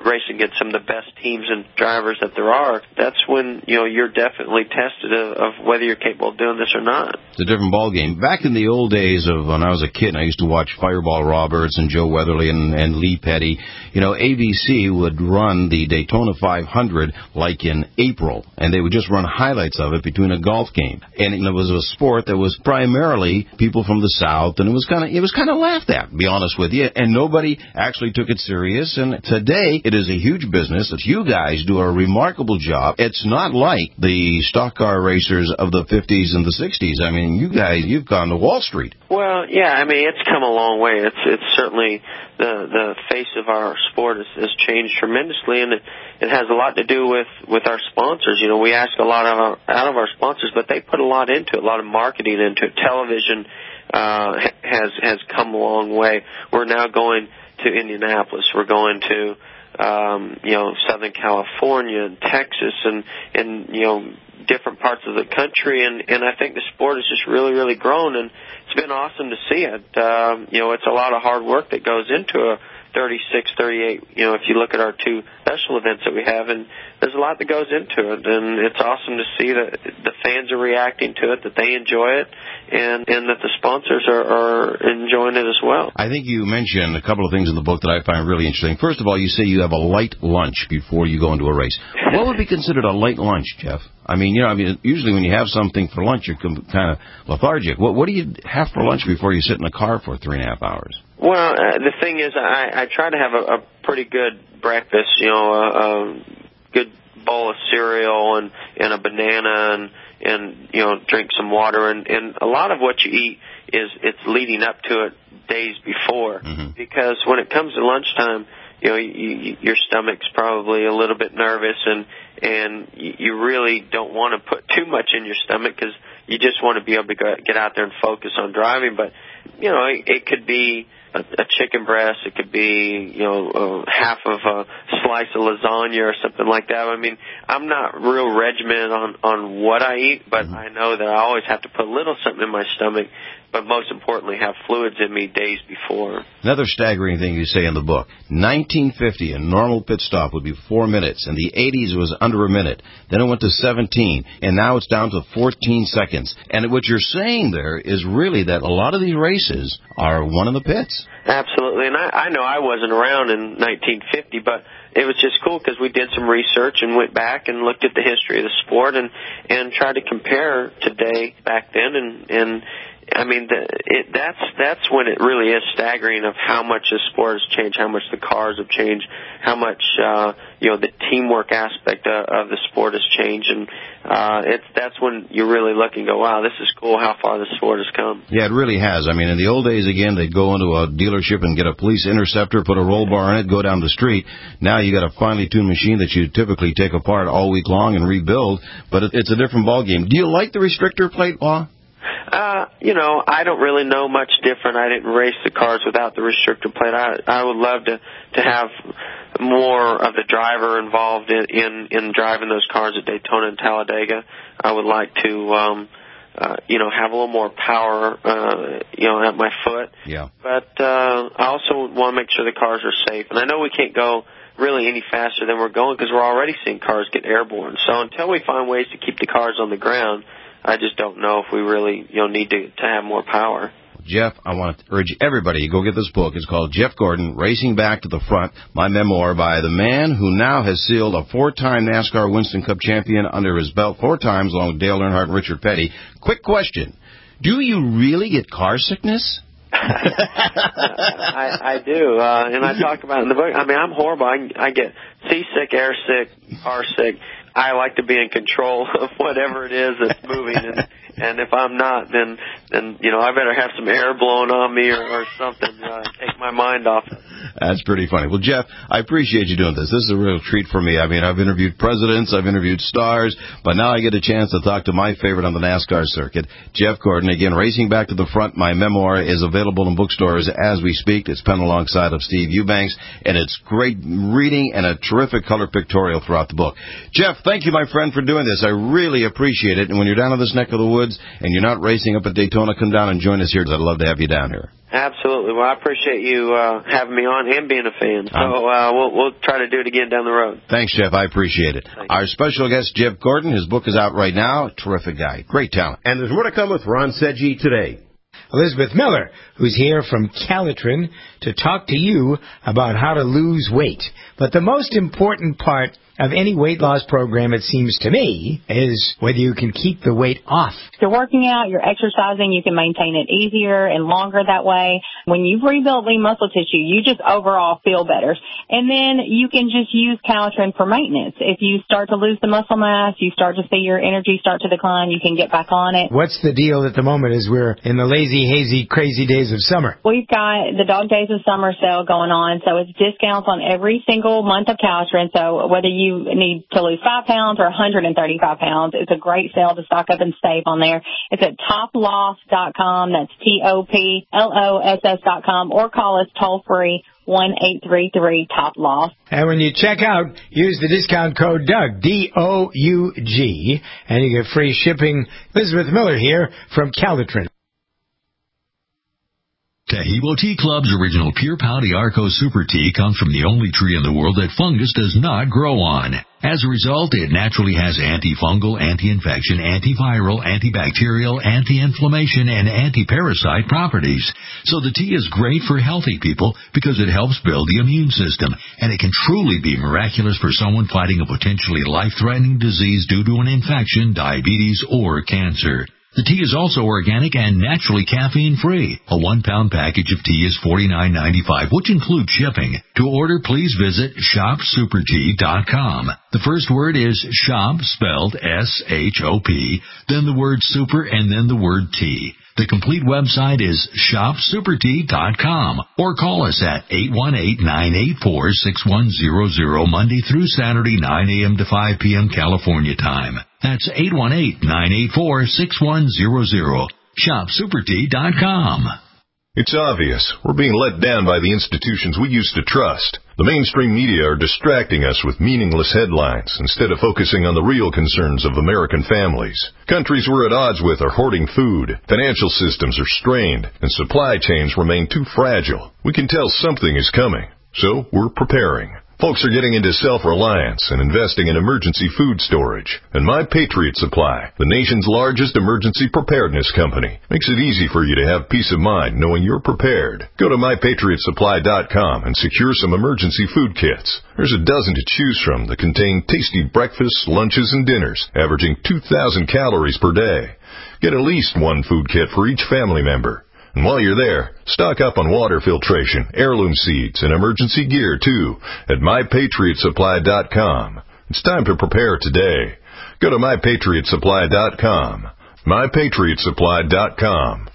racing against some of the best teams and drivers that there are, that's when, you know, you're definitely tested of, of whether you're capable of doing this or not. It's a different ballgame. Back in the old days of when I was a kid, and I used to watch Fireball Roberts and Joe Weatherly and, and Lee Petty, you know, A B C would run the Daytona five hundred like in April, and they would just run highlights of it between a golf game. And it was a sport that was primarily people from the South, and it was kind of it was kind of laughed at, to be honest with you, and nobody actually took it serious. And today, it is a huge business that you guys do a remarkable job. It's not like the stock car racers of the fifties and the sixties. I mean, you guys, you've gone to Wall Street. Well, yeah, I mean, it's come a long way. It's it's certainly the the face of our sport has, has changed tremendously, and it, it has a lot to do with, with our sponsors. You know, we ask a lot of our, out of our sponsors, but they put a lot into it, a lot of marketing into it. Television uh, has has come a long way. We're now going to Indianapolis. We're going to um, you know Southern California and Texas and and you know different parts of the country, and and I think the sport has just really really grown, and it's been awesome to see it. Um, you know, it's a lot of hard work that goes into a thirty-six, thirty-eight, you know, if you look at our two special events that we have, and there's a lot that goes into it, and it's awesome to see that the fans are reacting to it, that they enjoy it, and, and that the sponsors are, are enjoying it as well. I think you mentioned a couple of things in the book that I find really interesting. First of all, you say you have a light lunch before you go into a race. What would be considered a light lunch, Jeff? I mean, you know, I mean, usually when you have something for lunch, you're kind of lethargic. What, what do you have for lunch before you sit in a car for three and a half hours? Well, uh, the thing is, I, I try to have a, a pretty good breakfast, you know, a, a good bowl of cereal and, and a banana and, and, you know, drink some water. And, and a lot of what you eat is it's leading up to it days before. Mm-hmm. Because when it comes to lunchtime, you know, you, you, your stomach's probably a little bit nervous, and and you really don't want to put too much in your stomach because you just want to be able to go, get out there and focus on driving. But, you know, it, it could be a, a chicken breast. It could be, you know, uh, half of a slice of lasagna or something like that. I mean, I'm not real regimented on, on what I eat, but mm-hmm. I know that I always have to put a little something in my stomach, but most importantly, have fluids in me days before. Another staggering thing you say in the book, nineteen fifty, a normal pit stop would be four minutes. In the eighties, it was under a minute. Then it went to seventeen, and now it's down to fourteen seconds. And what you're saying there is really that a lot of these races are one of the pits. Absolutely, and I, I know I wasn't around in nineteen fifty, but it was just cool because we did some research and went back and looked at the history of the sport and, and tried to compare today back then, and, and I mean, the, it, that's that's when it really is staggering of how much the sport has changed, how much the cars have changed, how much uh, you know the teamwork aspect of, of the sport has changed, and uh, it's that's when you really look and go, wow, this is cool how far the sport has come. Yeah, it really has. I mean, in the old days, again, they'd go into a dealership and get a police interceptor, put a roll bar in it, go down the street. Now you got a finely tuned machine that you typically take apart all week long and rebuild, but it, it's a different ballgame. Do you like the restrictor plate law? Uh, you know, I don't really know much different. I didn't race the cars without the restrictor plate. I, I would love to, to have more of the driver involved in, in, in driving those cars at Daytona and Talladega. I would like to, um, uh, you know, have a little more power, uh, you know, at my foot. Yeah. But, uh, I also want to make sure the cars are safe. And I know we can't go really any faster than we're going because we're already seeing cars get airborne. So until we find ways to keep the cars on the ground, I just don't know if we really, you know, need to, to have more power. Jeff, I want to urge everybody to go get this book. It's called Jeff Gordon, Racing Back to the Front, my memoir by the man who now has sealed a four-time NASCAR Winston Cup champion under his belt four times, along with Dale Earnhardt and Richard Petty. Quick question. Do you really get car sickness? I, I do, uh, and I talk about it in the book. I mean, I'm horrible. I, I get seasick, air sick, car sick. I like to be in control of whatever it is that's moving, and, and if I'm not, then, then you know, I better have some air blowing on me or, or something to uh, take my mind off it. That's pretty funny. Well, Jeff, I appreciate you doing this. This is a real treat for me. I mean, I've interviewed presidents, I've interviewed stars, but now I get a chance to talk to my favorite on the NASCAR circuit, Jeff Gordon. Again, Racing Back to the Front, my memoir, is available in bookstores as we speak. It's penned alongside of Steve Eubanks, and it's great reading and a terrific color pictorial throughout the book. Jeff, thank you, my friend, for doing this. I really appreciate it. And when you're down in this neck of the woods and you're not racing up at Daytona, come down and join us here. I'd love to have you down here. Absolutely. Well, I appreciate you uh, having me on and being a fan. So uh, we'll we'll try to do it again down the road. Thanks, Jeff. I appreciate it. Our special guest, Jeff Gordon, his book is out right now. Terrific guy. Great talent. And there's more to come with Ron Sedgwick today. Elizabeth Miller, who's here from Calitrin to talk to you about how to lose weight. But the most important part of any weight loss program, it seems to me, is whether you can keep the weight off. If you're working out, you're exercising, you can maintain it easier and longer that way. When you've rebuilt lean muscle tissue, you just overall feel better. And then you can just use Calitrin for maintenance. If you start to lose the muscle mass, you start to see your energy start to decline, you can get back on it. What's the deal at the moment as we're in the lazy, hazy, crazy days of summer? We've got the Dog Days of Summer sale going on, so it's discounts on every single month of Calitrin. So whether you need to lose five pounds or one hundred thirty-five pounds, it's a great sale to stock up and save on there. It's at top loss dot com. That's T O P L O S S dot com, or call us toll free one eight three three top loss. And when you check out, use the discount code Doug, D O U G, and you get free shipping. Elizabeth Miller here from Calitrin. Taheebo Tea Club's original Pure Pouty Arco Super Tea comes from the only tree in the world that fungus does not grow on. As a result, it naturally has antifungal, anti-infection, antiviral, antibacterial, anti-inflammation, and anti-parasite properties. So the tea is great for healthy people because it helps build the immune system, and it can truly be miraculous for someone fighting a potentially life-threatening disease due to an infection, diabetes, or cancer. The tea is also organic and naturally caffeine-free. A one-pound package of tea is forty-nine ninety-five, which includes shipping. To order, please visit shop super tea dot com. The first word is shop, spelled S H O P, then the word super, and then the word tea. The complete website is shop super tea dot com, or call us at eight one eight, nine eight four, six one zero zero Monday through Saturday, nine a.m. to five p.m. California time. That's eight one eight, nine eight four, six one zero zero. shop super tea dot com. It's obvious. We're being let down by the institutions we used to trust. The mainstream media are distracting us with meaningless headlines instead of focusing on the real concerns of American families. Countries we're at odds with are hoarding food, financial systems are strained, and supply chains remain too fragile. We can tell something is coming, so we're preparing. Folks are getting into self-reliance and investing in emergency food storage. And My Patriot Supply, the nation's largest emergency preparedness company, makes it easy for you to have peace of mind knowing you're prepared. Go to my patriot supply dot com and secure some emergency food kits. There's a dozen to choose from that contain tasty breakfasts, lunches, and dinners, averaging two thousand calories per day. Get at least one food kit for each family member. And while you're there, stock up on water filtration, heirloom seeds, and emergency gear, too, at my patriot supply dot com. It's time to prepare today. Go to my patriot supply dot com. my patriot supply dot com.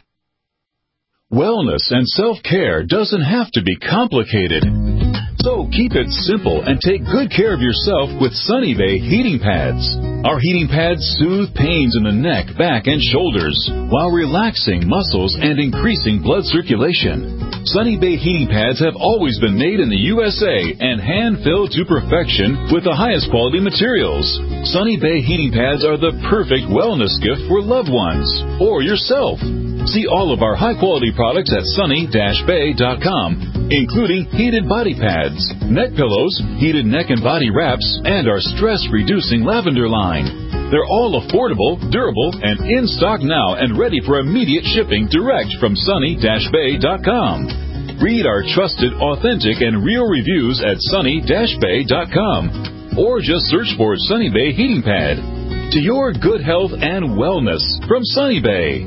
Wellness and self-care doesn't have to be complicated. So keep it simple and take good care of yourself with Sunny Bay heating pads. Our heating pads soothe pains in the neck, back, and shoulders while relaxing muscles and increasing blood circulation. Sunny Bay heating pads have always been made in the U S A and hand-filled to perfection with the highest quality materials. Sunny Bay heating pads are the perfect wellness gift for loved ones or yourself. See all of our high-quality products at sunny dash bay dot com, including heated body pads, neck pillows, heated neck and body wraps, and our stress-reducing lavender line. They're all affordable, durable, and in stock now and ready for immediate shipping direct from sunny dash bay dot com. Read our trusted, authentic, and real reviews at sunny dash bay dot com, or just search for Sunny Bay Heating Pad. To your good health and wellness from Sunny Bay.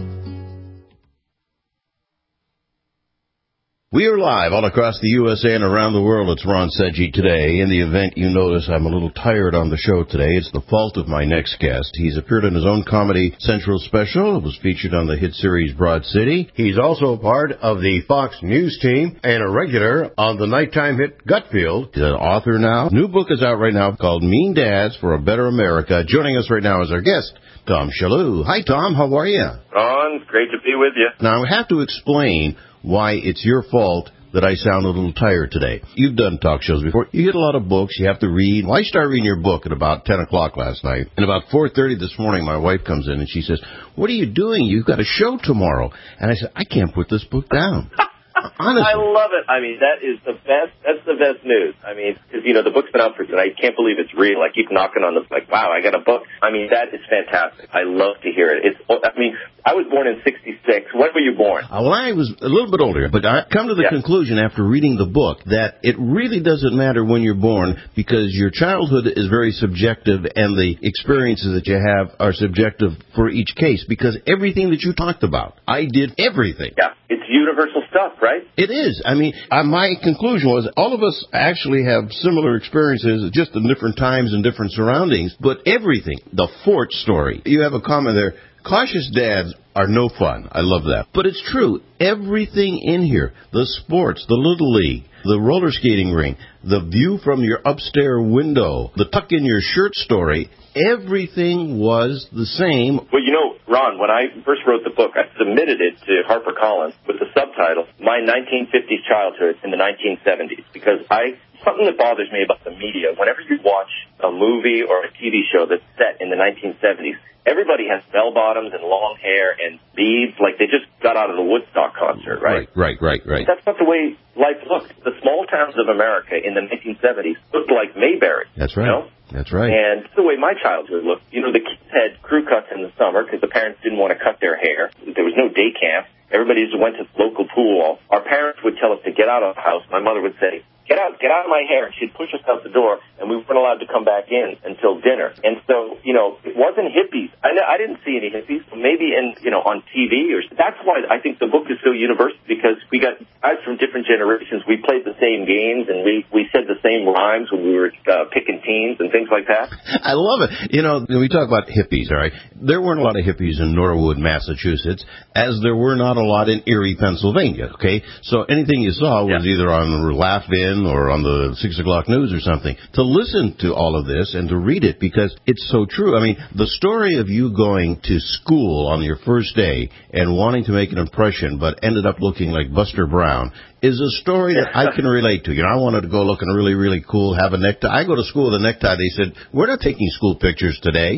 We are live all across the U S A and around the world. It's Ron Sedgwick today. In the event you notice I'm a little tired on the show today, it's the fault of my next guest. He's appeared on his own Comedy Central special. It was featured on the hit series Broad City. He's also part of the Fox News team and a regular on the nighttime hit Gutfield. He's an author now. New book is out right now called Mean Dads for a Better America. Joining us right now is our guest, Tom Shillue. Hi, Tom. How are you? Ron, great to be with you. Now, I have to explain why it's your fault that I sound a little tired today. You've done talk shows before. You get a lot of books you have to read. Well, I started reading your book at about ten o'clock last night. And about four thirty this morning, my wife comes in and she says, "What are you doing? You've got a show tomorrow." And I said, "I can't put this book down." Honestly. I love it. I mean, that is the best. That's the best news. I mean, because, you know, the book's been out for, I can't believe it's real. I keep knocking on the, like, wow, I got a book. I mean, that is fantastic. I love to hear it. It's, I mean, I was born in sixty-six. When were you born? Uh, well, I was a little bit older, but I come to the yeah. conclusion after reading the book that it really doesn't matter when you're born because your childhood is very subjective and the experiences that you have are subjective for each case because everything that you talked about, I did everything. Yeah, it's universal stuff, right? It is. I mean, uh, my conclusion was all of us actually have similar experiences just in different times and different surroundings, but everything, the Fort story, you have a comment there, cautious dads are no fun. I love that. But it's true. Everything in here, the sports, the Little League, the roller skating rink, the view from your upstairs window, the tuck in your shirt story, everything was the same. Well, you know, Ron, when I first wrote the book, I submitted it to HarperCollins with the subtitle, My nineteen fifties Childhood in the nineteen seventies, because I something that bothers me about the media, whenever you watch a movie or a T V show that's set in the nineteen seventies, everybody has bell-bottoms and long hair and beads like they just got out of the Woodstock concert, right? Right, right, right, right. That's not the way life looked. The small towns of America in the nineteen seventies looked like Mayberry. That's right. You know? That's right. And the way my childhood looked, you know, the kids had crew cuts in the summer because the parents didn't want to cut their hair. There was no day camp. Everybody just went to the local pool. Our parents would tell us to get out of the house. My mother would say, get out, get out of my hair. And she'd push us out the door, and we weren't allowed to come back in until dinner. And so, you know, it wasn't hippies. I, I didn't see any hippies. Maybe in, you know, on T V or that's why I think the book is so universal because we got guys from different generations. We played the same games and we, we said the same rhymes when we were uh, picking teams and things like that. I love it. You know, when we talk about hippies, all right, there weren't a lot of hippies in Norwood, Massachusetts, as there were not a lot in Erie, Pennsylvania, okay? So anything you saw was yeah. either on the Laugh-In or on the six o'clock news or something. To listen to all of this and to read it because it's so true. I mean, the story of you going to school on your first day and wanting to make an impression but ended up looking like Buster Brown is a story that I can relate to. You know, I wanted to go looking really, really cool, have a necktie. I go to school with a necktie. They said, we're not taking school pictures today.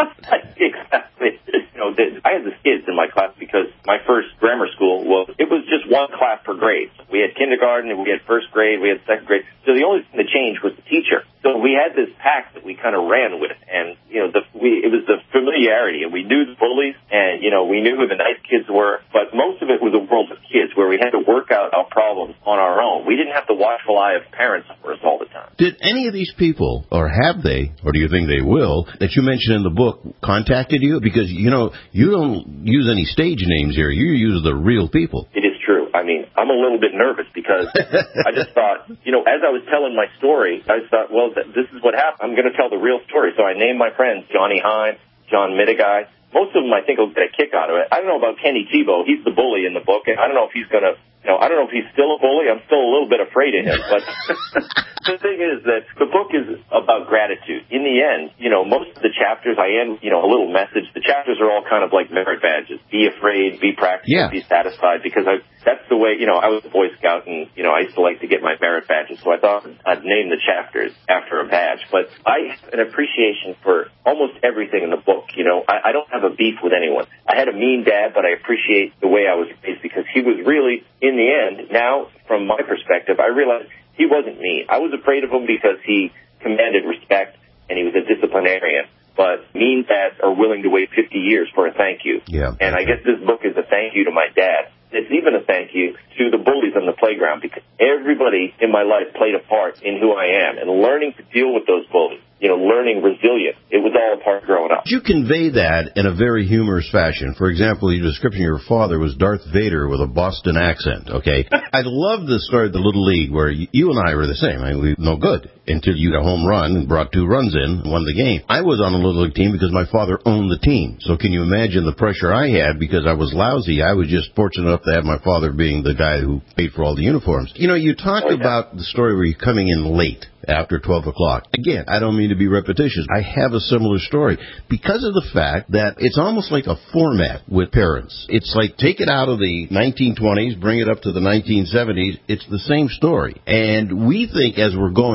Exactly. You know, I had the kids in my class because my first grammar school was, it was just one class per grade. We had kindergarten, and we had first grade, we had second grade. So the only thing that changed was the teacher. So we had this pack that we kind of ran with, and, you know, the, we, it was the familiarity, and we knew the bullies, and, you know, we knew who the nice kids were, but most of it was a world of kids where we had to work out our problems on our own. We didn't have the watchful eye of parents for us all the time. Did any of these people, or have they, or do you think they will, that you mentioned in the book, contacted you? Because, you know, you don't use any stage names here. You use the real people. It is true. I mean, I'm a little bit nervous because I just thought, you know, as I was telling my story, I just thought, well, th- this is what happened. I'm going to tell the real story. So I named my friends Johnny Hine, John Mittagui. Most of them, I think, will get a kick out of it. I don't know about Kenny Tebow. He's the bully in the book, and I don't know if he's going to, you know, I don't know if he's still a bully. I'm still a little bit afraid of him. But the thing is that the book is about gratitude. In the end, you know, most of the chapters, I end, you know, a little message. The chapters are all kind of like merit badges. Be afraid, be practical, yeah. be satisfied, because I, that's the way, you know, I was a Boy Scout, and, you know, I used to like to get my merit badges, so I thought I'd name the chapters after a badge. But I have an appreciation for almost everything in the book, you know. I, I don't have a beef with anyone. I had a mean dad, but I appreciate the way I was raised because he was really, in the end, now, from my perspective, I realized he wasn't mean. I was afraid of him because he commanded respect and he was a disciplinarian. But mean dads are willing to wait fifty years for a thank you. Yeah. And I guess this book is a thank you to my dad. It's even a thank you to the bullies on the playground because everybody in my life played a part in who I am and learning to deal with those bullies. You know, learning resilience. It was all a part growing up. You convey that in a very humorous fashion. For example, your description of your father was Darth Vader with a Boston accent, okay? I love the story of the Little League where you and I were the same. I mean, we were no good until you got a home run and brought two runs in and won the game. I was on a Little League team because my father owned the team. So can you imagine the pressure I had because I was lousy? I was just fortunate enough to have my father being the guy who paid for all the uniforms. You know, you talked oh, yeah. about the story where you're coming in late after twelve o'clock. Again, I don't mean to be repetitious. I have a similar story because of the fact that it's almost like a format with parents. It's like take it out of the nineteen twenties, bring it up to the nineteen seventies. It's the same story. And we think as we're going through it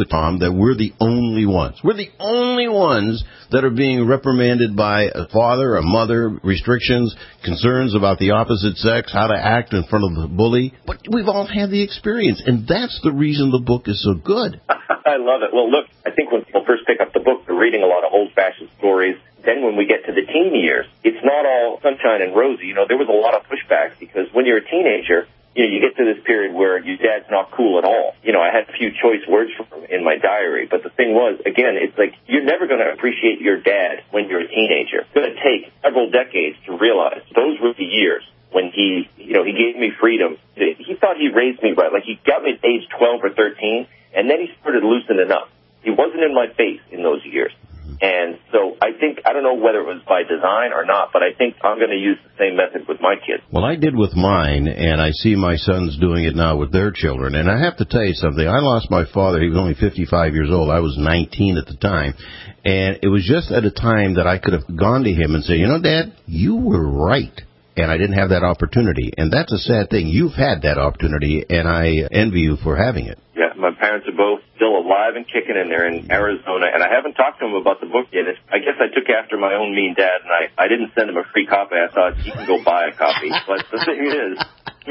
it, Tom, that we're the only ones. We're the only ones that are being reprimanded by a father, a mother, restrictions, concerns about the opposite sex, how to act in front of the bully. But we've all had the experience, and that's the reason the book is so good. I love it. Well, look, I think when people first pick up the book, they're reading a lot of old-fashioned stories. Then when we get to the teen years, it's not all sunshine and rosy. You know, there was a lot of pushback because when you're a teenager, you know, you get to this period where your dad's not cool at all. You know, I had a few choice words from him in my diary, but the thing was, again, it's like you're never going to appreciate your dad when you're a teenager. It's going to take several decades to realize those were the years when he, you know, he gave me freedom. He thought he raised me right. Like, he got me at age twelve or thirteen, and then he started loosening up. He wasn't in my face in those years. And so I think, I don't know whether it was by design or not, but I think I'm going to use the same method with my kids. Well, I did with mine, and I see my sons doing it now with their children. And I have to tell you something. I lost my father. He was only fifty-five years old. I was nineteen at the time. And it was just at a time that I could have gone to him and said, you know, Dad, you were right. And I didn't have that opportunity. And that's a sad thing. You've had that opportunity, and I envy you for having it. Yeah, my parents are both still alive and kicking, and they're in Arizona. And I haven't talked to them about the book yet. It's, I guess I took after my own mean dad, and I, I didn't send him a free copy. I thought he can go buy a copy. But the thing is,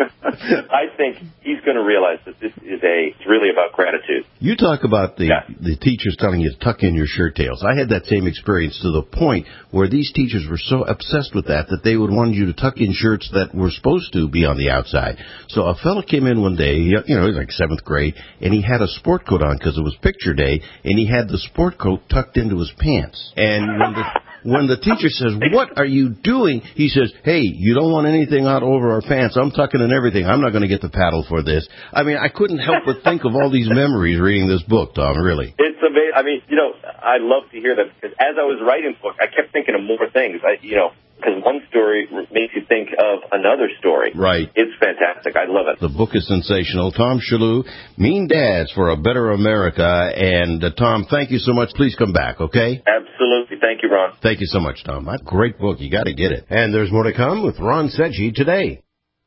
I think he's going to realize that this is a, it's really about gratitude. You talk about the, yeah. the teachers telling you to tuck in your shirt tails. I had that same experience to the point where these teachers were so obsessed with that that they would want you to tuck in shirts that were supposed to be on the outside. So a fellow came in one day, you know, he was like seventh grade, and he had a sport coat on because it was picture day, and he had the sport coat tucked into his pants. And when the... When the teacher says, what are you doing? He says, hey, you don't want anything out over our pants. I'm tucking in everything. I'm not going to get the paddle for this. I mean, I couldn't help but think of all these memories reading this book, Tom, really. It's amazing. I mean, you know, I love to hear that because as I was writing the book, I kept thinking of more things. I, you know, because one story makes you think of another story. Right. It's fantastic. I love it. The book is sensational. Tom Shillue, Mean Dads for a Better America. And, uh, Tom, thank you so much. Please come back, okay? Absolutely. Thank you, Ron. Thank you so much, Tom. That's a great book. You got to get it. And there's more to come with Ron Sedgy today.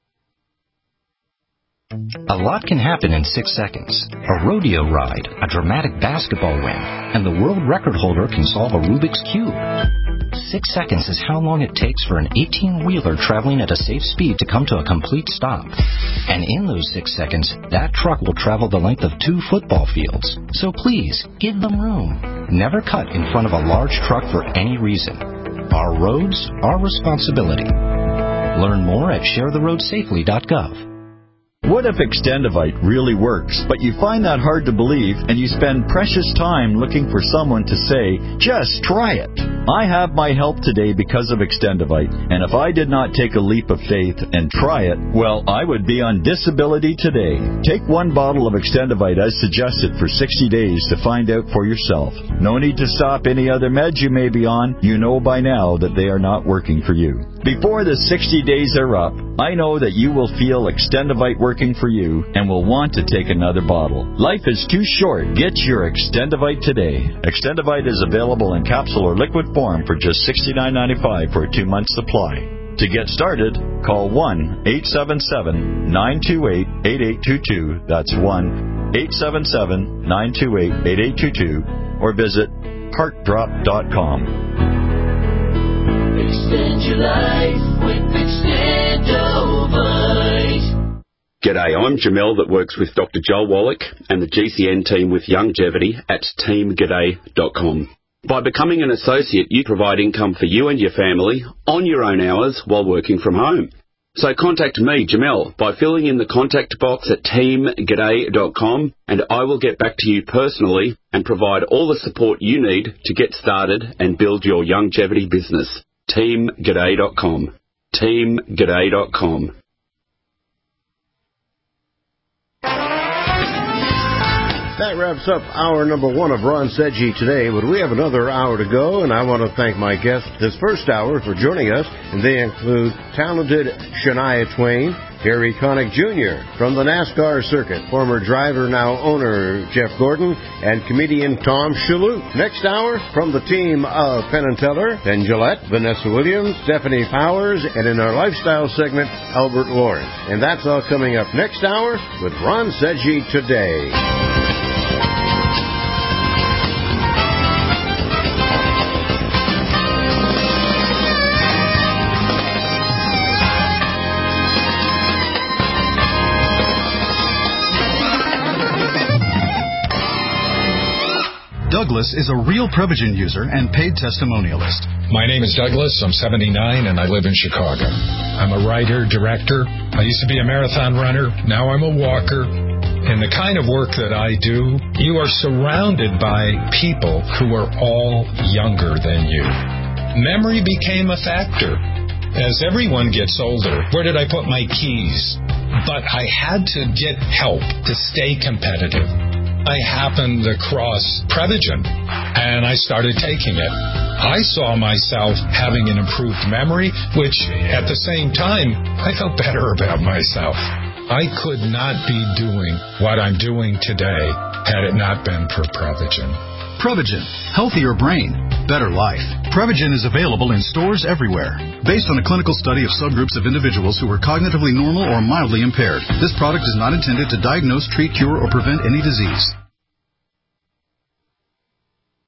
A lot can happen in six seconds. A rodeo ride, a dramatic basketball win, and the world record holder can solve a Rubik's Cube. Six seconds is how long it takes for an eighteen-wheeler traveling at a safe speed to come to a complete stop. And in those six seconds, that truck will travel the length of two football fields. So please, give them room. Never cut in front of a large truck for any reason. Our roads, our responsibility. Learn more at share the road safely dot gov. What if Extendivite really works, but you find that hard to believe and you spend precious time looking for someone to say, just try it? I have my help today because of Extendivite, and if I did not take a leap of faith and try it, well, I would be on disability today. Take one bottle of Extendivite as suggested for sixty days to find out for yourself. No need to stop any other meds you may be on. You know by now that they are not working for you. Before the sixty days are up, I know that you will feel Extendivite working for you and will want to take another bottle. Life is too short. Get your Extendivite today. Extendivite is available in capsule or liquid form for just sixty-nine ninety-five for a two-month supply. To get started, call one eight seven seven, nine two eight, eight eight two two. That's one eight seven seven, nine two eight, eight eight two two. Or visit heart drop dot com. Extend your life with Extendivite. G'day, I'm Jamel that works with Doctor Joel Wallach and the G C N team with Longevity at team g'day dot com. By becoming an associate, you provide income for you and your family on your own hours while working from home. So contact me, Jamel, by filling in the contact box at team g'day dot com, and I will get back to you personally and provide all the support you need to get started and build your longevity business. team g'day dot com. team g'day dot com. That wraps up hour number one of Ron Sedgy today, but we have another hour to go, and I want to thank my guests this first hour for joining us, and they include talented Shania Twain, Gary Connick Junior from the NASCAR circuit, former driver, now owner Jeff Gordon, and comedian Tom Shillue. Next hour, from the team of Penn and Teller, Ben Gillette, Vanessa Williams, Stephanie Powers, and in our lifestyle segment, Albert Lawrence. And that's all coming up next hour with Ron Sedgy Today. Douglas is a real Prevagen user and paid testimonialist. My name is Douglas. I'm seventy-nine and I live in Chicago. I'm a writer, director. I used to be a marathon runner. Now I'm a walker. In the kind of work that I do, you are surrounded by people who are all younger than you. Memory became a factor. As everyone gets older, where did I put my keys? But I had to get help to stay competitive. I happened across Prevagen, and I started taking it. I saw myself having an improved memory, which, at the same time, I felt better about myself. I could not be doing what I'm doing today had it not been for Prevagen. Prevagen. Healthier brain. Better life. Prevagen is available in stores everywhere. Based on a clinical study of subgroups of individuals who were cognitively normal or mildly impaired, this product is not intended to diagnose, treat, cure, or prevent any disease.